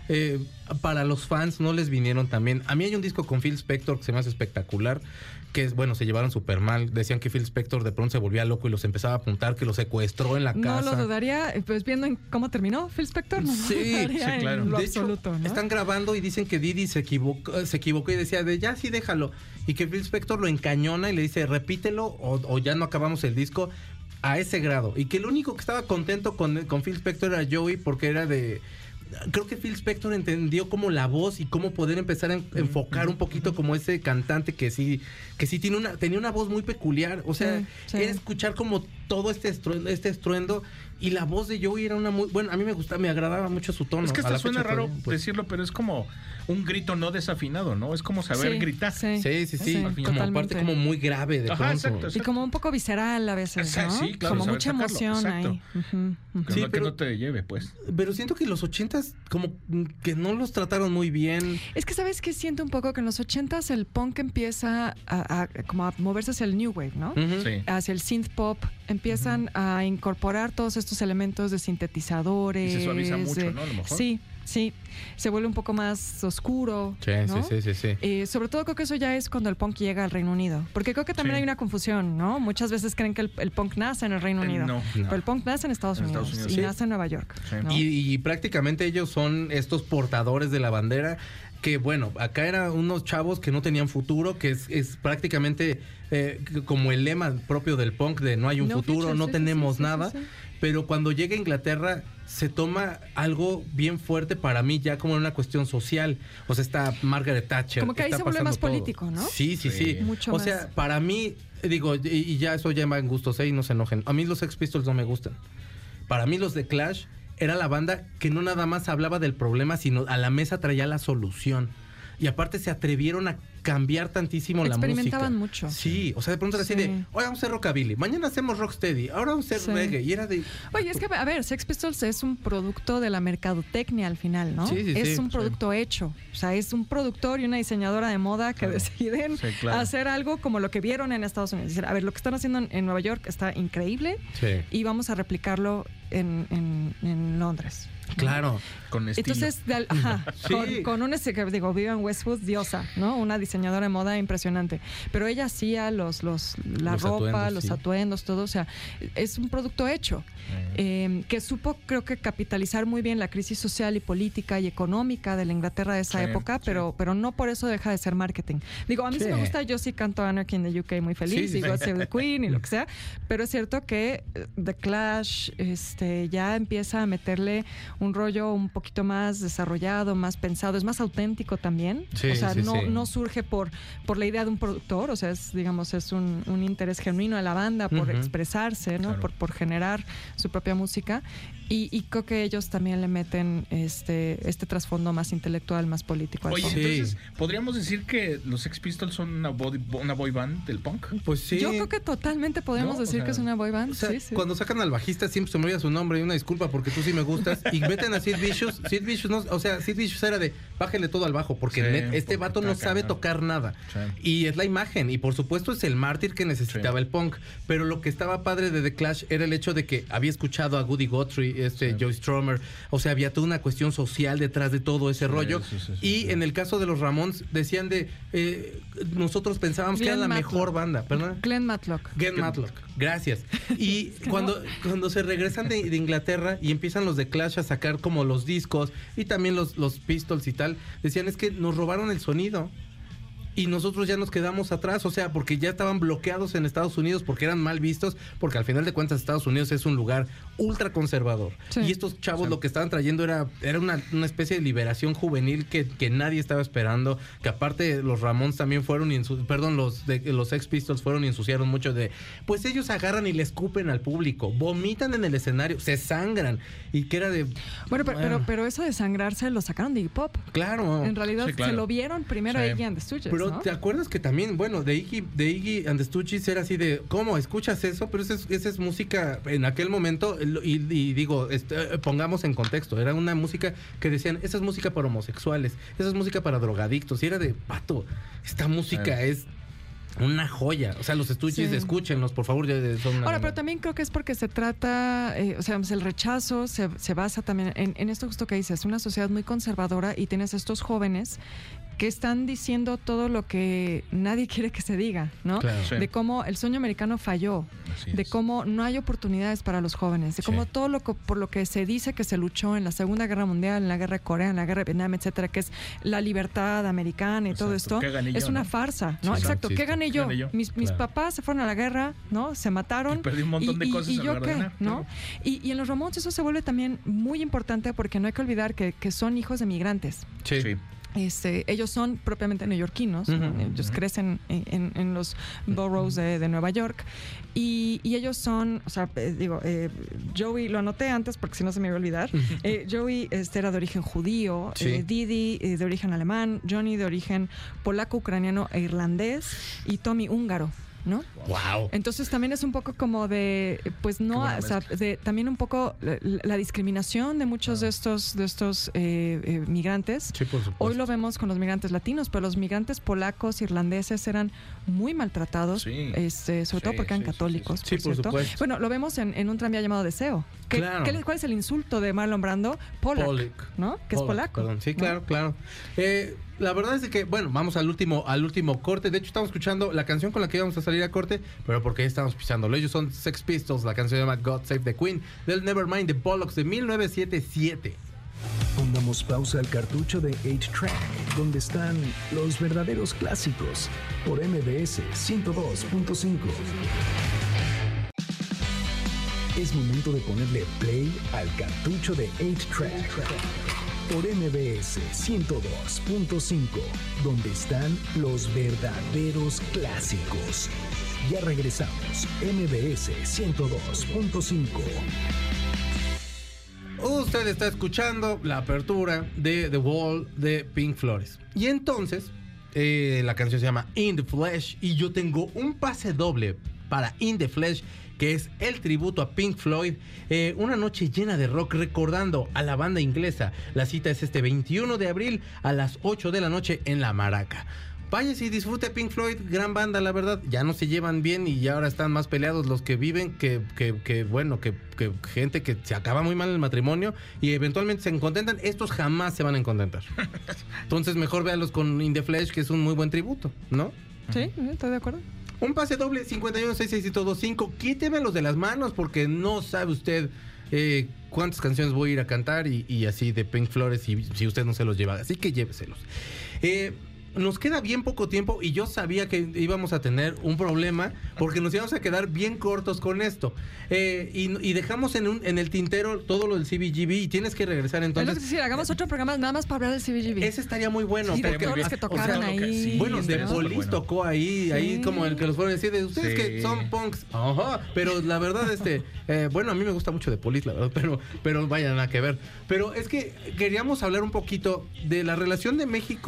para los fans no les vinieron tan bien. A mí hay un disco con Phil Spector que se me hace espectacular, que es, bueno, se llevaron súper mal. Decían que Phil Spector de pronto se volvía loco y los empezaba a apuntar, que los secuestró en la casa. No lo dudaría, pues viendo en cómo terminó Phil Spector, no sí, claro. En lo absoluto, ¿no? Están grabando y dicen que Didi se equivocó y decía de ya sí déjalo, y que Phil Spector lo encañona y le dice repítelo o ya no acabamos el disco, a ese grado. Y que el único que estaba contento con Phil Spector era Joey, porque era de... Creo que Phil Spector entendió como la voz y cómo poder empezar a enfocar un poquito como ese cantante que sí tenía una voz muy peculiar. O sea, era escuchar como todo este estruendo, y la voz de Joey era una muy... Bueno, a mí me agradaba mucho su tono. Es que hasta suena raro decirlo, pero es como un grito no desafinado, ¿no? Es como saber gritar. Sí. Como aparte como muy grave de pronto. Exacto. Y como un poco visceral a veces, ¿no? Sí, claro, como mucha emoción ahí. Sí, pero que no te lleve, pues. Pero siento que los 80s como que no los trataron muy bien. Es que, ¿sabes qué? Siento un poco que en los 80s el punk empieza a moverse hacia el new wave, ¿no? Sí. Hacia el synth pop. Empiezan a incorporar todos estos elementos de sintetizadores. Y se suaviza mucho, ¿no? A lo mejor. Sí, se vuelve un poco más oscuro. Sí, ¿no? Sí. Sobre todo creo que eso ya es cuando el punk llega al Reino Unido. Porque creo que también hay una confusión, ¿no? Muchas veces creen que el punk nace en el Reino Unido. No. Pero el punk nace en Estados Unidos y nace en Nueva York. Sí. ¿no? Y prácticamente ellos son estos portadores de la bandera. Que bueno, acá eran unos chavos que no tenían futuro, que es prácticamente como el lema propio del punk de no hay un futuro, no tenemos nada. Pero cuando llega a Inglaterra se toma algo bien fuerte para mí ya como una cuestión social. O sea, está Margaret Thatcher. Como que ahí se vuelve más político, ¿no? Sí. Mucho más. Sea, para mí, digo, y ya eso ya va en gustos, y no se enojen. A mí los Sex Pistols no me gustan. Para mí los de Clash era la banda que no nada más hablaba del problema, sino a la mesa traía la solución. Y aparte se atrevieron a cambiar tantísimo la música. Experimentaban mucho. Sí, o sea, de pronto era así de, hoy vamos a hacer rockabilly, mañana hacemos rocksteady, ahora vamos a hacer reggae. Y era de... Oye, es que, a ver, Sex Pistols es un producto de la mercadotecnia al final, ¿no? Es un producto hecho. O sea, es un productor y una diseñadora de moda que deciden hacer algo como lo que vieron en Estados Unidos. Decir, a ver, lo que están haciendo en Nueva York está increíble y vamos a replicarlo en Londres. Claro, con estilo. Entonces, con una, digo, Vivian Westwood, diosa, ¿no? Una diseñadora de moda impresionante. Pero ella hacía la ropa, los atuendos, todo. O sea, es un producto hecho que supo, creo que, capitalizar muy bien la crisis social y política y económica de la Inglaterra de esa época, pero no por eso deja de ser marketing. Digo, a mí sí me gusta, yo sí canto Anarchy in the UK muy feliz, digo Save the Queen y lo que sea, pero es cierto que The Clash ya empieza a meterle un rollo un poquito más desarrollado, más pensado, es más auténtico también. O sea, no surge por la idea de un productor, o sea, es un interés genuino de la banda por expresarse, ¿no? Claro. Por generar su propia música. Y creo que ellos también le meten este trasfondo más intelectual, más político. Oye, entonces, ¿podríamos decir que los Sex Pistols son una boy band del punk? Pues sí. Yo creo que totalmente podemos decir que es una boy band. O sea, cuando sacan al bajista siempre se me olvida su tu nombre y una disculpa porque tú sí me gustas. Y meten a Sid Vicious. Sid Vicious, no, o sea, Sid Vicious era de bájale todo al bajo porque este vato no sabe tocar nada. Sí. Y es la imagen. Y por supuesto es el mártir que necesitaba el punk. Pero lo que estaba padre de The Clash era el hecho de que había escuchado a Woody Guthrie, Joe Strummer. O sea, había toda una cuestión social detrás de todo ese rollo. Y en el caso de los Ramones decían de nosotros pensábamos que era la mejor banda. ¿Perdón? Glenn Matlock. Gracias. Y cuando se regresan de Inglaterra y empiezan los The Clash a sacar como los discos y también los Pistols y tal, decían es que nos robaron el sonido. Y nosotros ya nos quedamos atrás, o sea, porque ya estaban bloqueados en Estados Unidos porque eran mal vistos, porque al final de cuentas Estados Unidos es un lugar ultra conservador. Sí. Y estos chavos lo que estaban trayendo era una especie de liberación juvenil que nadie estaba esperando, que aparte los Ramones también fueron, los Sex Pistols fueron y ensuciaron mucho de, pues ellos agarran y le escupen al público, vomitan en el escenario, se sangran, y que era de... Bueno, pero eso de sangrarse lo sacaron de Iggy Pop. Claro. En realidad se lo vieron primero a Iggy and the Stooges. Pero ¿no? ¿Te acuerdas que también, bueno, de Iggy and the Stooges era así de, ¿cómo escuchas eso? Pero esa es música en aquel momento, y digo, pongamos en contexto, era una música que decían, esa es música para homosexuales, esa es música para drogadictos, y era de, pato, esta música es una joya. O sea, los Stooges, escúchenlos, por favor. Ahora, pero también creo que es porque se trata, o sea, el rechazo se basa también en esto justo que dices, una sociedad muy conservadora y tienes estos jóvenes que están diciendo todo lo que nadie quiere que se diga, ¿no? Claro, sí. De cómo el sueño americano falló, de cómo no hay oportunidades para los jóvenes, de cómo todo por lo que se dice que se luchó en la Segunda Guerra Mundial, en la Guerra de Corea, en la Guerra de Vietnam, etcétera, que es la libertad americana y todo esto, es una farsa, ¿no? Exacto, ¿qué gané yo? Mis papás se fueron a la guerra, ¿no? Se mataron. Y perdí un montón de cosas ¿y yo qué? Guerra, ¿no? Y en los Ramones eso se vuelve también muy importante porque no hay que olvidar que son hijos de migrantes. Sí. Ellos son propiamente neoyorquinos, ellos crecen en los boroughs de Nueva York y ellos son, o sea, Joey, lo anoté antes porque si no se me iba a olvidar, Joey era de origen judío, Didi de origen alemán, Johnny de origen polaco, ucraniano e irlandés y Tommy húngaro, ¿no? Wow. Entonces también es un poco como de, pues no, o sea, también un poco la discriminación de muchos de estos migrantes. Sí, por supuesto. Hoy lo vemos con los migrantes latinos, pero los migrantes polacos, irlandeses eran muy maltratados, sobre todo porque eran católicos. Sí, por supuesto. Bueno, lo vemos en un tranvía llamado Deseo. Claro. ¿Cuál es el insulto de Marlon Brando? Polak, ¿no? Que es polaco. Perdón. Sí, ¿no? claro. La verdad es que, bueno, vamos al último corte. De hecho, estamos escuchando la canción con la que íbamos a salir a corte, pero porque estamos pisándolo. Ellos son Sex Pistols, la canción se llama God Save the Queen, del Nevermind the Bollocks de 1977. Pongamos pausa al cartucho de 8-Track, donde están los verdaderos clásicos, por MBS 102.5. Es momento de ponerle play al cartucho de 8-Track. Por MBS 102.5, donde están los verdaderos clásicos. Ya regresamos, MBS 102.5. Usted está escuchando la apertura de The Wall de Pink Floyd. Y entonces, la canción se llama In the Flesh, y yo tengo un pase doble para In the Flesh, que es el tributo a Pink Floyd, una noche llena de rock recordando a la banda inglesa. La cita es este 21 de abril a las 8 de la noche en La Maraca. Váyase y disfrute Pink Floyd, gran banda, la verdad. Ya no se llevan bien y ya ahora están más peleados los que viven que gente que se acaba muy mal el matrimonio y eventualmente se contentan. Estos jamás se van a contentar. Entonces mejor véalos con In the Flesh, que es un muy buen tributo, ¿no? Sí, estoy de acuerdo. Un pase doble 516625. Quítemelos de las manos porque no sabe usted cuántas canciones voy a ir a cantar y así de Pink Floyd si usted no se los lleva. Así que lléveselos. Nos queda bien poco tiempo y yo sabía que íbamos a tener un problema porque nos íbamos a quedar bien cortos con esto. Y dejamos en el tintero todo lo del CBGB y tienes que regresar entonces. Es decir, hagamos otro programa nada más para hablar del CBGB. Ese estaría muy bueno. Sí, porque todos los que tocaron ahí. Bueno, The Police tocó ahí como el que los fueron a decir de ustedes que son punks. Ajá. Pero la verdad, bueno, a mí me gusta mucho The Police, la verdad, pero vaya, nada que ver. Pero es que queríamos hablar un poquito de la relación de México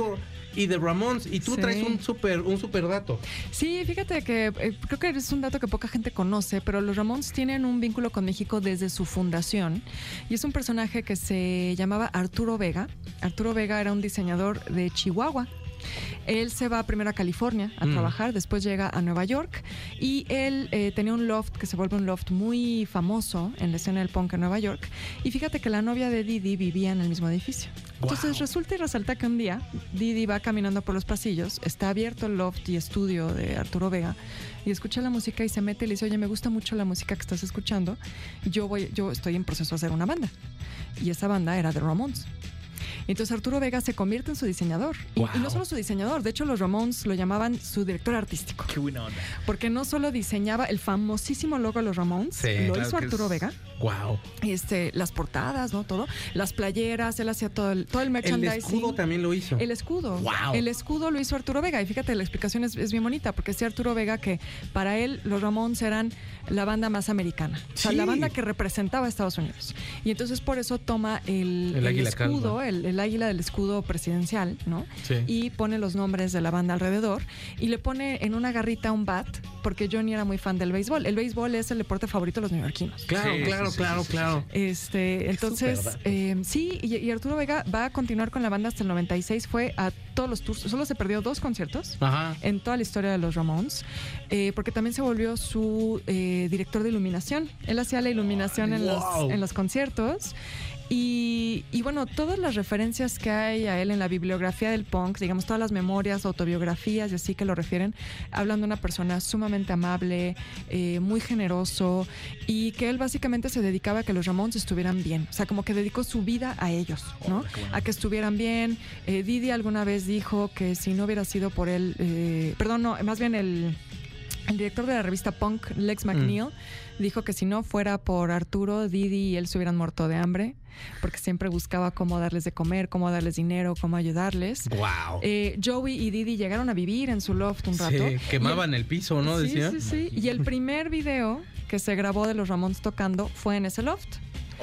y The Ramones. Y tú Sí. traes un super dato. Sí, fíjate que creo que es un dato que poca gente conoce, pero los Ramones tienen un vínculo con México desde su fundación y es un personaje que se llamaba Arturo Vega. Arturo Vega era un diseñador de Chihuahua. Él se va primero a California a trabajar, después llega a Nueva York y él tenía un loft que se vuelve un loft muy famoso en la escena del punk en Nueva York. Y fíjate que la novia de Didi vivía en el mismo edificio. Entonces resulta y resalta que un día Didi va caminando por los pasillos, está abierto el loft y estudio de Arturo Vega y escucha la música y se mete y le dice, oye, me gusta mucho la música que estás escuchando, yo estoy en proceso de hacer una banda. Y esa banda era The Ramones. Entonces Arturo Vega se convierte en su diseñador. Y no solo su diseñador, de hecho los Ramones lo llamaban su director artístico. Qué buena onda. Porque no solo diseñaba el famosísimo logo de los Ramones, lo hizo Arturo Vega. Wow. Las portadas, ¿no? Todo. Las playeras, él hacía todo el merchandising. El escudo también lo hizo. El escudo. Wow. El escudo lo hizo Arturo Vega. Y fíjate, la explicación es bien bonita, porque decía Arturo Vega que para él los Ramones eran la banda más americana. O sea, la banda que representaba a Estados Unidos. Y entonces por eso toma el escudo, el águila del escudo presidencial, ¿no? Sí. Y pone los nombres de la banda alrededor y le pone en una garrita un bat, porque Johnny era muy fan del béisbol. El béisbol es el deporte favorito de los neoyorquinos. Claro. Entonces, y Arturo Vega va a continuar con la banda hasta el 96, fue a todos los tours, solo se perdió 2 conciertos en toda la historia de los Ramones, porque también se volvió su director de iluminación. Él hacía la iluminación en los conciertos. Y bueno, todas las referencias que hay a él en la bibliografía del punk, digamos, todas las memorias, autobiografías y así que lo refieren, hablan de una persona sumamente amable, muy generoso y que él básicamente se dedicaba a que los Ramones estuvieran bien. O sea, como que dedicó su vida a ellos, ¿no? A que estuvieran bien. Didi alguna vez dijo que si no hubiera sido por él, más bien el director de la revista Punk, Lex McNeil, dijo que si no fuera por Arturo, Didi y él se hubieran muerto de hambre, porque siempre buscaba cómo darles de comer, cómo darles dinero, cómo ayudarles. Wow. Joey y Didi llegaron a vivir en su loft un rato. Sí, quemaban el piso, ¿no? Decía. Sí. Y el primer video que se grabó de los Ramones tocando fue en ese loft.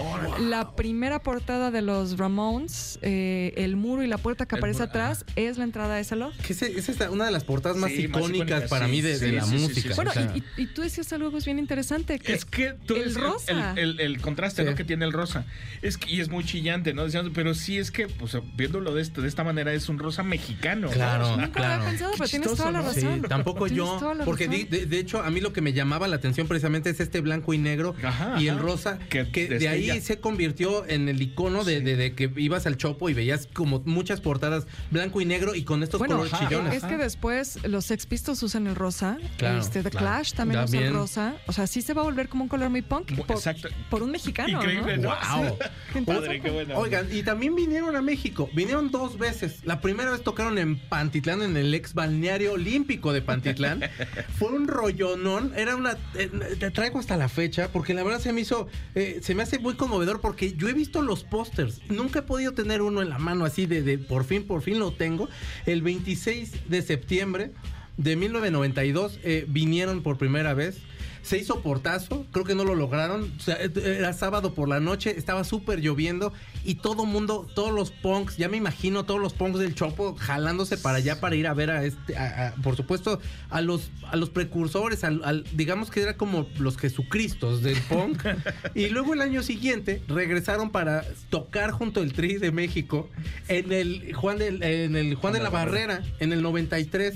La primera portada de los Ramones, el muro y la puerta que aparece atrás, es la entrada de ese loft. Que esa es una de las portadas más icónicas para mí de la música. Bueno, y tú decías algo que es bien interesante, que es que tú el rosa. El contraste, ¿no? Que tiene el rosa. Y es muy chillante, ¿no? Pero sí es que, pues, viéndolo de esta manera, es un rosa mexicano. Claro, ¿no? Nunca lo había pensado, pero tienes toda la razón. Sí, tampoco yo, porque de hecho a mí lo que me llamaba la atención precisamente es este blanco y negro y el rosa, que de ahí se convirtió en el icono de que ibas al Chopo y veías como muchas portadas blanco y negro y con estos colores chillones. Es que después los Sex Pistols usan el rosa, The Clash también usa el rosa. O sea, sí se va a volver como un color muy punk por un mexicano. Increíble, ¿no? ¡Wow! Sí. Padre, qué bueno. Oigan, y también vinieron a México. Vinieron 2 veces. La primera vez tocaron en Pantitlán, en el ex balneario olímpico de Pantitlán. Fue un rollonón. Era te traigo hasta la fecha, porque la verdad se me hace muy conmovedor, porque yo he visto los pósters. Nunca he podido tener uno en la mano así de por fin lo tengo. El 26 de septiembre de 1992 vinieron por primera vez. Se hizo portazo, creo que no lo lograron. O sea, era sábado por la noche, estaba súper lloviendo y todos los punks, ya me imagino todos los punks del Chopo jalándose para allá para ir a ver por supuesto, a los precursores, digamos que era como los Jesucristos del punk. Y luego el año siguiente regresaron para tocar junto al Tri de México en el Juan de la Barrera en el 93.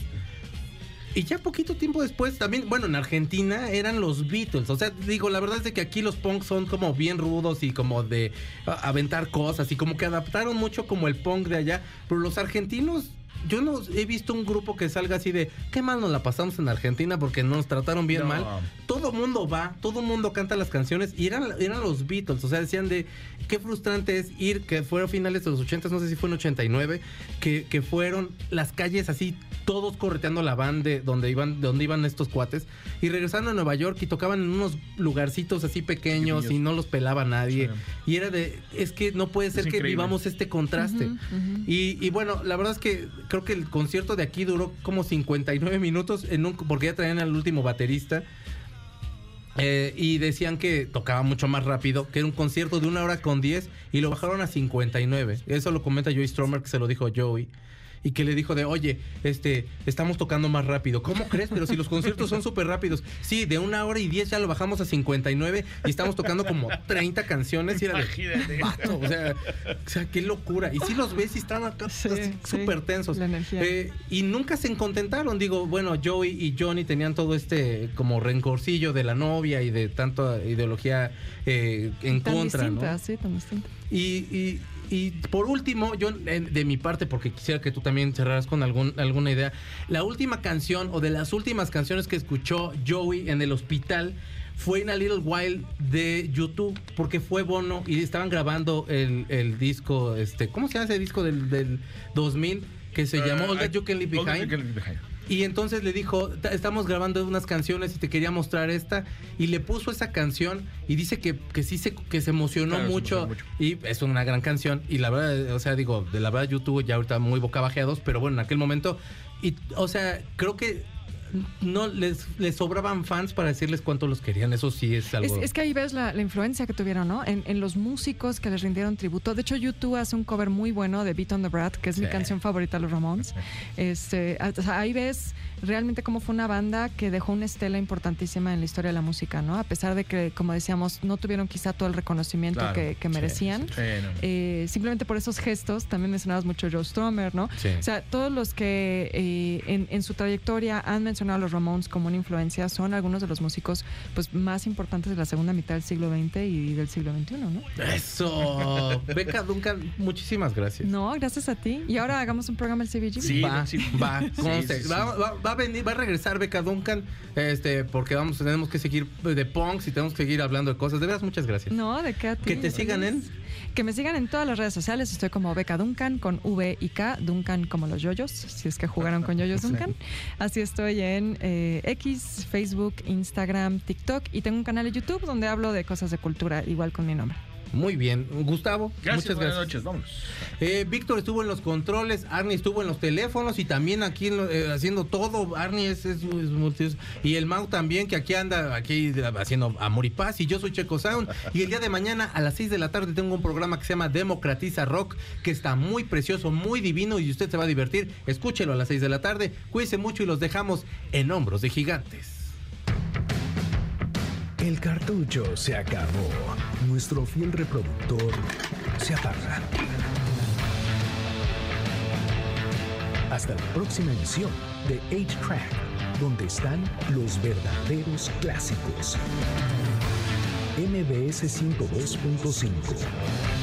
Y ya poquito tiempo después, también, bueno, en Argentina eran los Beatles. O sea, digo, la verdad es de que aquí los punks son como bien rudos y como de aventar cosas y como que adaptaron mucho como el punk de allá. Pero los argentinos, yo no he visto un grupo que salga así de qué mal nos la pasamos en Argentina porque nos trataron bien mal. Todo mundo canta las canciones y eran los Beatles. O sea, decían de qué frustrante es ir, que fueron finales de los 80, no sé si fue en 89, que fueron las calles así, todos correteando la van de donde iban estos cuates, y regresaron a Nueva York y tocaban en unos lugarcitos así pequeños y no los pelaba nadie. Sí. Y era es que no puede ser que vivamos este contraste. Y bueno, la verdad es que creo que el concierto de aquí duró como 59 minutos porque ya traían al último baterista. Y decían que tocaba mucho más rápido, que era un concierto de 1 hora con 10 y lo bajaron a 59. Eso lo comenta Joey Stromer, que se lo dijo Joey. y que le dijo de, oye, estamos tocando más rápido. ¿Cómo crees? Pero si los conciertos son súper rápidos. Sí, de 1:10 ya lo bajamos a 59 y estamos tocando como 30 canciones y era de, vato, o sea, qué locura. Y sí los ves y están acá súper tensos. La energía. Y nunca se contentaron. Digo, bueno, Joey y Johnny tenían todo como rencorcillo de la novia y de tanta ideología en tan contra, distinta, ¿no? Sí, tan distinta. Y por último, yo de mi parte, porque quisiera que tú también cerraras con alguna idea, la última canción o de las últimas canciones que escuchó Joey en el hospital fue In a Little While de YouTube, porque fue Bono y estaban grabando el disco, ¿cómo se llama ese disco del 2000? Que se llamó All That You Can Leave Behind. Y entonces le dijo, estamos grabando unas canciones y te quería mostrar esta. Y le puso esa canción y dice que sí que se emocionó mucho. Y es una gran canción. Y la verdad, o sea, digo, de la verdad YouTube ya ahorita muy bocabajeados, pero bueno, en aquel momento. Y, o sea, creo que no les sobraban fans para decirles cuánto los querían. Eso sí es algo. Es que ahí ves la influencia que tuvieron, ¿no? En los músicos que les rindieron tributo. De hecho, U2 hace un cover muy bueno de Beat on the Brat, que es mi canción favorita de los Ramones. O sea, ahí ves realmente cómo fue una banda que dejó una estela importantísima en la historia de la música, ¿no? A pesar de que, como decíamos, no tuvieron quizá todo el reconocimiento que merecían. Simplemente por esos gestos, también mencionabas mucho Joe Strummer, ¿no? Sí. O sea, todos los que en su trayectoria han mencionado a los Ramones como una influencia son algunos de los músicos pues más importantes de la segunda mitad del siglo XX y del siglo XXI, ¿no? ¡Eso! Becca Duncan, muchísimas gracias. No, gracias a ti. Y ahora hagamos un programa el CBG. Sí, Va. Sí. Va a venir, va a regresar Becca Duncan, porque tenemos que seguir de punks y tenemos que seguir hablando de cosas. De veras, muchas gracias. No, de qué a ti. Que te sigan Que me sigan en todas las redes sociales. Estoy como Becca Duncan, con V y K, Duncan como los yoyos, si es que jugaron con yoyos Duncan. Así estoy en X, Facebook, Instagram, TikTok, y tengo un canal de YouTube donde hablo de cosas de cultura, igual con mi nombre. Muy bien. Gustavo, Gracias, muchas buenas gracias. noches, vámonos. Víctor estuvo en los controles, Arnie estuvo en los teléfonos y también aquí haciendo todo. Arnie es multiuso. Y el Mau también, que aquí anda haciendo Amor y Paz. Y yo soy Checo Sound. Y el día de mañana a las 6 de la tarde tengo un programa que se llama Democratiza Rock, que está muy precioso, muy divino y usted se va a divertir. Escúchelo a las 6 de la tarde. Cuídense mucho y los dejamos en hombros de gigantes. El cartucho se acabó. Nuestro fiel reproductor se apaga. Hasta la próxima emisión de 8-Track, donde están los verdaderos clásicos. MBS 102.5.